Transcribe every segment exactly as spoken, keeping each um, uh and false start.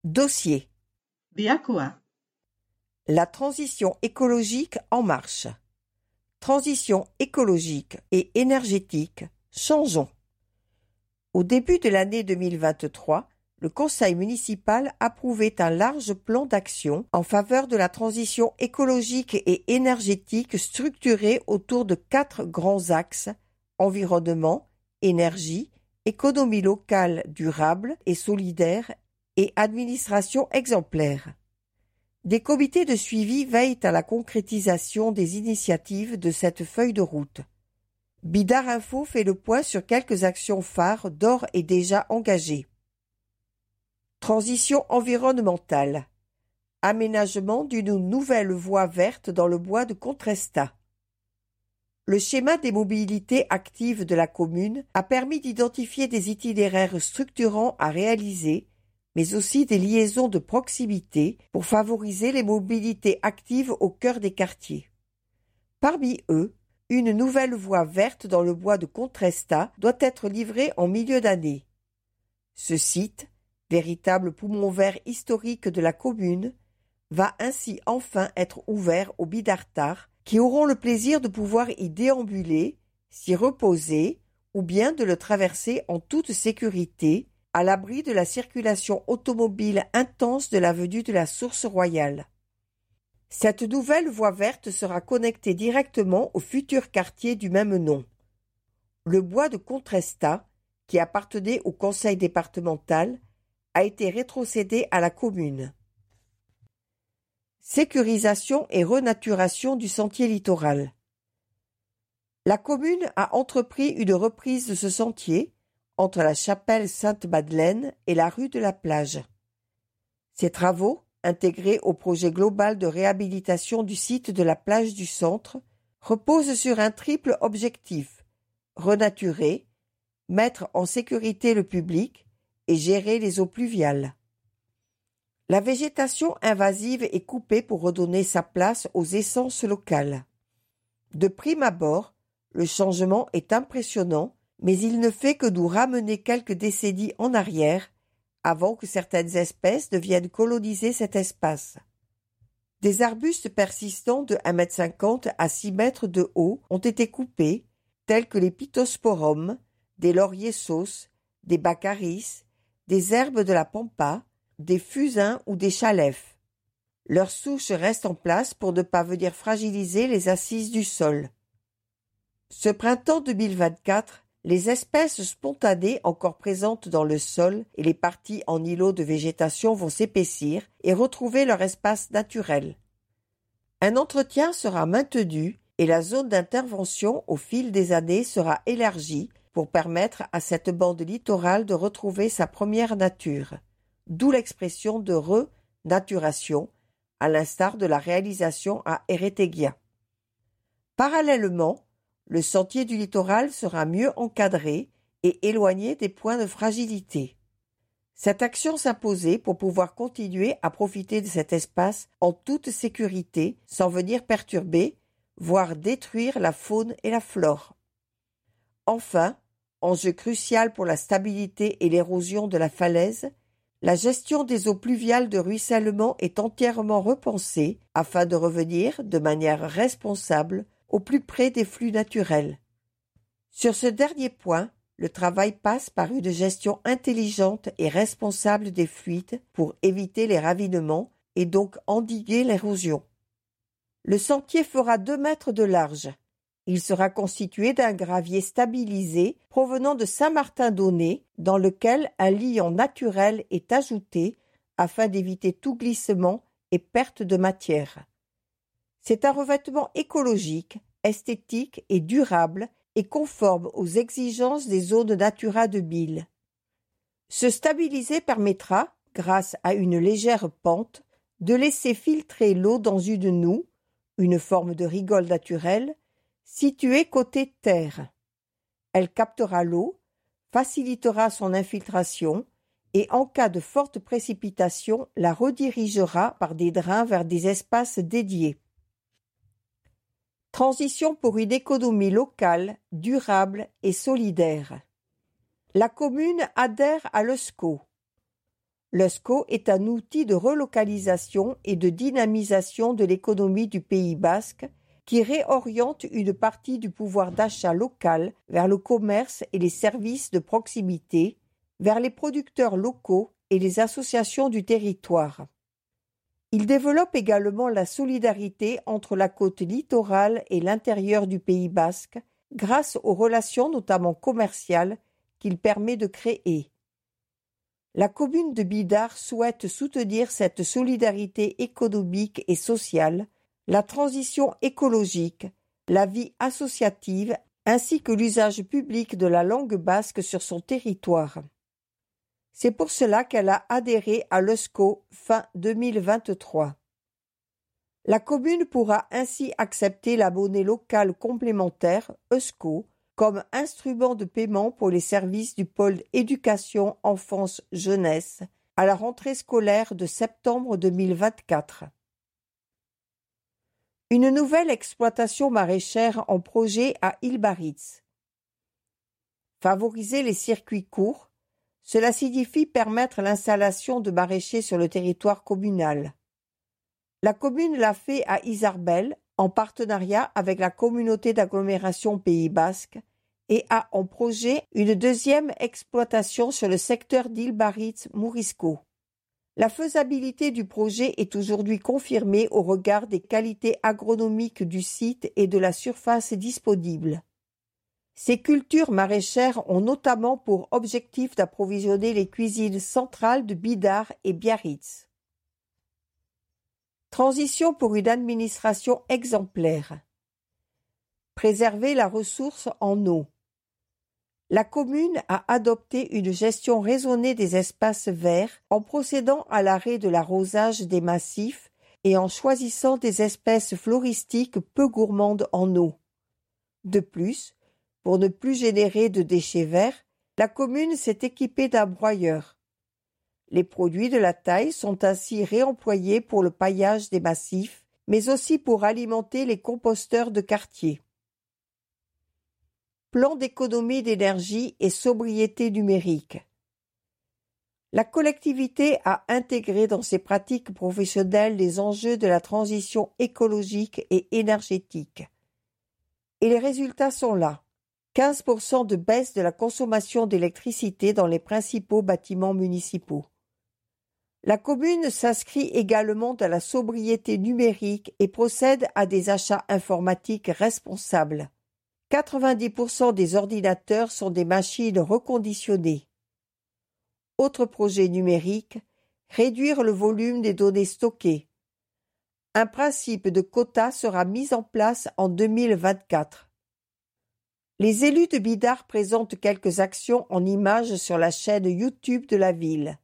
Dossier. Biakoa. La transition écologique en marche. Transition écologique et énergétique, changeons. Au début de l'année deux mille vingt-trois, le Conseil municipal approuvait un large plan d'action en faveur de la transition écologique et énergétique structuré autour de quatre grands axes: environnement, énergie, économie locale durable et solidaire et administration exemplaire. Des comités de suivi veillent à la concrétisation des initiatives de cette feuille de route. Bidar Info fait le point sur quelques actions phares d'ores et déjà engagées. Transition environnementale. Aménagement d'une nouvelle voie verte dans le bois de Contresta. Le schéma des mobilités actives de la commune a permis d'identifier des itinéraires structurants à réaliser, mais aussi des liaisons de proximité pour favoriser les mobilités actives au cœur des quartiers. Parmi eux, une nouvelle voie verte dans le bois de Contresta doit être livrée en milieu d'année. Ce site, véritable poumon vert historique de la commune, va ainsi enfin être ouvert aux bidartards qui auront le plaisir de pouvoir y déambuler, s'y reposer ou bien de le traverser en toute sécurité, à l'abri de la circulation automobile intense de l'avenue de la Source Royale. Cette nouvelle voie verte sera connectée directement au futur quartier du même nom. Le bois de Contresta, qui appartenait au conseil départemental, a été rétrocédé à la commune. Sécurisation et renaturation du sentier littoral. La commune a entrepris une reprise de ce sentier entre la chapelle Sainte-Madeleine et la rue de la Plage. Ces travaux, intégrés au projet global de réhabilitation du site de la plage du centre, reposent sur un triple objectif: renaturer, mettre en sécurité le public et gérer les eaux pluviales. La végétation invasive est coupée pour redonner sa place aux essences locales. De prime abord, le changement est impressionnant, mais il ne fait que nous ramener quelques décennies en arrière, avant que certaines espèces ne viennent coloniser cet espace. Des arbustes persistants de un mètre cinquante à six mètres de haut ont été coupés, tels que les pittosporums, des lauriers sauces, des baccaris, des herbes de la pampa, des fusains ou des chalefs. Leurs souches restent en place pour ne pas venir fragiliser les assises du sol. Ce printemps deux mille vingt-quatre, les espèces spontanées encore présentes dans le sol et les parties en îlots de végétation vont s'épaissir et retrouver leur espace naturel. Un entretien sera maintenu et la zone d'intervention au fil des années sera élargie pour permettre à cette bande littorale de retrouver sa première nature, d'où l'expression de renaturation, à l'instar de la réalisation à Eretegia. Parallèlement, le sentier du littoral sera mieux encadré et éloigné des points de fragilité. Cette action s'imposait pour pouvoir continuer à profiter de cet espace en toute sécurité sans venir perturber, voire détruire la faune et la flore. Enfin, enjeu crucial pour la stabilité et l'érosion de la falaise, la gestion des eaux pluviales de ruissellement est entièrement repensée afin de revenir, de manière responsable, au plus près des flux naturels. Sur ce dernier point, le travail passe par une gestion intelligente et responsable des fluides pour éviter les ravinements et donc endiguer l'érosion. Le sentier fera deux mètres de large. Il sera constitué d'un gravier stabilisé provenant de Saint-Martin-d'Aunay, dans lequel un liant naturel est ajouté afin d'éviter tout glissement et perte de matière. C'est un revêtement écologique, esthétique et durable et conforme aux exigences des zones Natura deux mille. Se stabiliser permettra, grâce à une légère pente, de laisser filtrer l'eau dans une noue, une forme de rigole naturelle, située côté terre. Elle captera l'eau, facilitera son infiltration et en cas de forte précipitation la redirigera par des drains vers des espaces dédiés. Transition pour une économie locale, durable et solidaire. La commune adhère à l'E S C O. Le S C O est un outil de relocalisation et de dynamisation de l'économie du Pays basque qui réoriente une partie du pouvoir d'achat local vers le commerce et les services de proximité, vers les producteurs locaux et les associations du territoire. Il développe également la solidarité entre la côte littorale et l'intérieur du Pays basque grâce aux relations notamment commerciales qu'il permet de créer. La commune de Bidart souhaite soutenir cette solidarité économique et sociale, la transition écologique, la vie associative ainsi que l'usage public de la langue basque sur son territoire. C'est pour cela qu'elle a adhéré à l'E S C O fin deux mille vingt-trois. La commune pourra ainsi accepter la monnaie locale complémentaire E S C O comme instrument de paiement pour les services du pôle éducation, enfance, jeunesse à la rentrée scolaire de septembre deux mille vingt-quatre. Une nouvelle exploitation maraîchère en projet à Ilbaritz. Favoriser les circuits courts, cela signifie permettre l'installation de maraîchers sur le territoire communal. La commune l'a fait à Izarbel, en partenariat avec la communauté d'agglomération Pays basque, et a en projet une deuxième exploitation sur le secteur d'Ilbaritz-Mourisco. La faisabilité du projet est aujourd'hui confirmée au regard des qualités agronomiques du site et de la surface disponible. Ces cultures maraîchères ont notamment pour objectif d'approvisionner les cuisines centrales de Bidart et Biarritz. Transition pour une administration exemplaire. Préserver la ressource en eau. La commune a adopté une gestion raisonnée des espaces verts en procédant à l'arrêt de l'arrosage des massifs et en choisissant des espèces floristiques peu gourmandes en eau. De plus, pour ne plus générer de déchets verts, la commune s'est équipée d'un broyeur. Les produits de la taille sont ainsi réemployés pour le paillage des massifs, mais aussi pour alimenter les composteurs de quartier. Plan d'économie d'énergie et sobriété numérique. La collectivité a intégré dans ses pratiques professionnelles les enjeux de la transition écologique et énergétique. Et les résultats sont là. quinze pour cent de baisse de la consommation d'électricité dans les principaux bâtiments municipaux. La commune s'inscrit également dans la sobriété numérique et procède à des achats informatiques responsables. quatre-vingt-dix pour cent des ordinateurs sont des machines reconditionnées. Autre projet numérique, réduire le volume des données stockées. Un principe de quota sera mis en place en deux mille vingt-quatre. Les élus de Bidart présentent quelques actions en images sur la chaîne YouTube de la ville.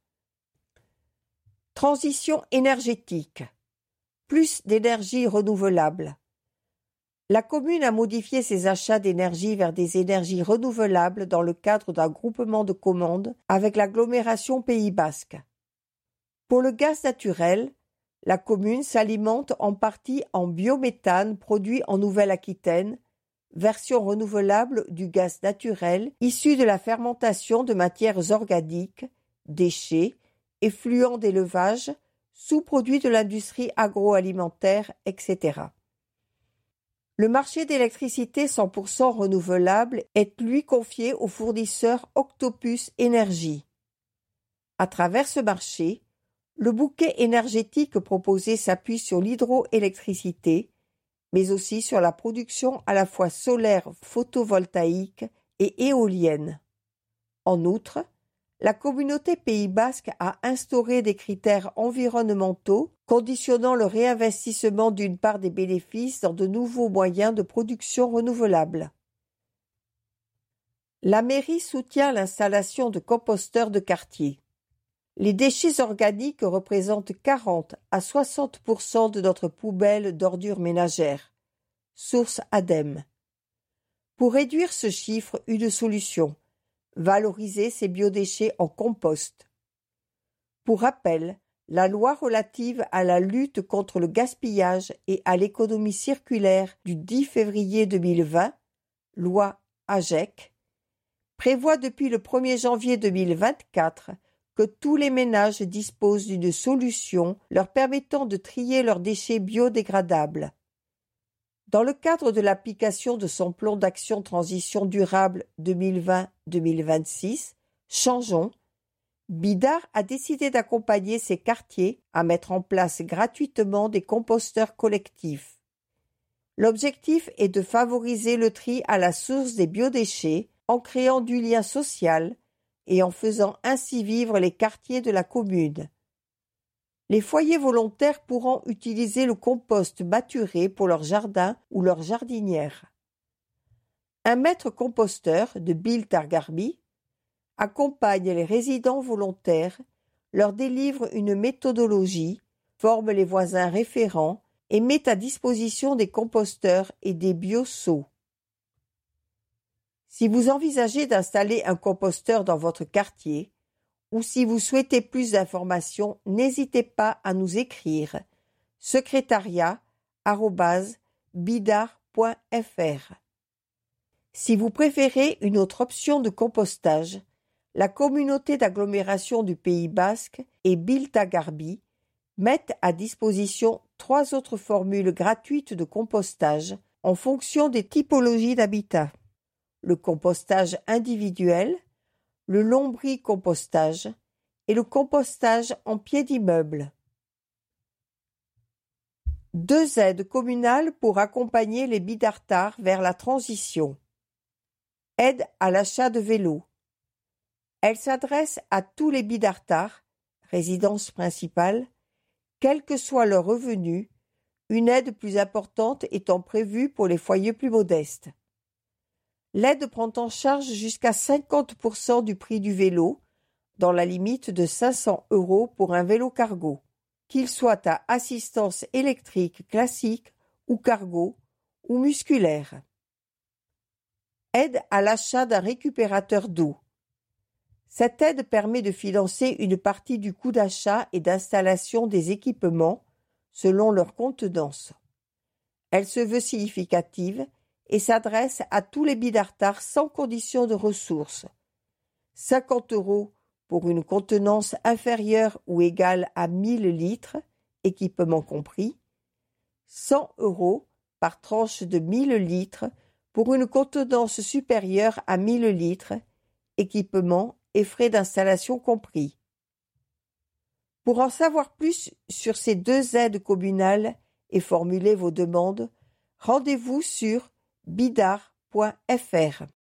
Transition énergétique. Plus d'énergie renouvelable. La commune a modifié ses achats d'énergie vers des énergies renouvelables dans le cadre d'un groupement de commandes avec l'agglomération Pays basque. Pour le gaz naturel, la commune s'alimente en partie en biométhane produit en Nouvelle-Aquitaine, version renouvelable du gaz naturel issu de la fermentation de matières organiques, déchets, effluents d'élevage, sous-produits de l'industrie agroalimentaire, et cetera. Le marché d'électricité cent pour cent renouvelable est lui confié au fournisseur Octopus Énergie. À travers ce marché, le bouquet énergétique proposé s'appuie sur l'hydroélectricité, mais aussi sur la production à la fois solaire photovoltaïque et éolienne. En outre, la communauté Pays basque a instauré des critères environnementaux conditionnant le réinvestissement d'une part des bénéfices dans de nouveaux moyens de production renouvelables. La mairie soutient l'installation de composteurs de quartier. Les déchets organiques représentent quarante à soixante pour cent de notre poubelle d'ordures ménagères. Source ADEME. Pour réduire ce chiffre, une solution. Valoriser ces biodéchets en compost. Pour rappel, la loi relative à la lutte contre le gaspillage et à l'économie circulaire du dix février deux mille vingt, loi A G E C, prévoit depuis le premier janvier deux mille vingt-quatre que tous les ménages disposent d'une solution leur permettant de trier leurs déchets biodégradables. Dans le cadre de l'application de son plan d'action transition durable deux mille vingt à deux mille vingt-six, Changeons, Bidart a décidé d'accompagner ses quartiers à mettre en place gratuitement des composteurs collectifs. L'objectif est de favoriser le tri à la source des biodéchets en créant du lien social et en faisant ainsi vivre les quartiers de la commune. Les foyers volontaires pourront utiliser le compost maturé pour leur jardin ou leur jardinière. Un maître composteur de Biltargarby accompagne les résidents volontaires, leur délivre une méthodologie, forme les voisins référents et met à disposition des composteurs et des bioseaux. Si vous envisagez d'installer un composteur dans votre quartier, ou si vous souhaitez plus d'informations, n'hésitez pas à nous écrire secrétariat arobase bidart point f r. Si vous préférez une autre option de compostage, la communauté d'agglomération du Pays basque et Biltargarby mettent à disposition trois autres formules gratuites de compostage en fonction des typologies d'habitat. Le compostage individuel, le lombricompostage et le compostage en pied d'immeuble. Deux aides communales pour accompagner les bidartards vers la transition. Aide à l'achat de vélos. Elle s'adresse à tous les bidartards, résidence principale, quel que soit leur revenu, une aide plus importante étant prévue pour les foyers plus modestes. L'aide prend en charge jusqu'à cinquante pour cent du prix du vélo, dans la limite de cinq cents euros pour un vélo cargo, qu'il soit à assistance électrique classique ou cargo ou musculaire. Aide à l'achat d'un récupérateur d'eau. Cette aide permet de financer une partie du coût d'achat et d'installation des équipements selon leur contenance. Elle se veut significative et s'adresse à tous les bidartards sans condition de ressources. cinquante euros pour une contenance inférieure ou égale à mille litres, équipement compris, cent euros par tranche de mille litres pour une contenance supérieure à mille litres, équipement et frais d'installation compris. Pour en savoir plus sur ces deux aides communales et formuler vos demandes, rendez-vous sur bidart point f r.